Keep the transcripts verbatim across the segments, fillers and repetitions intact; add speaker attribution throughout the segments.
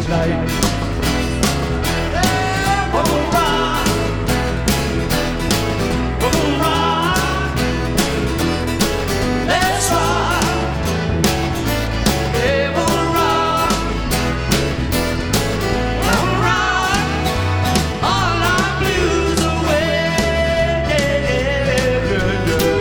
Speaker 1: tonight. Yeah, we're gonna rock. We're gonna rock. Let's rock. Yeah, we're gonna rock. We're gonna rock all our blues away. Yeah, yeah, yeah.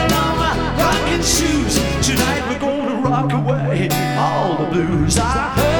Speaker 1: Tonight we're gonna rock away all the blues I heard.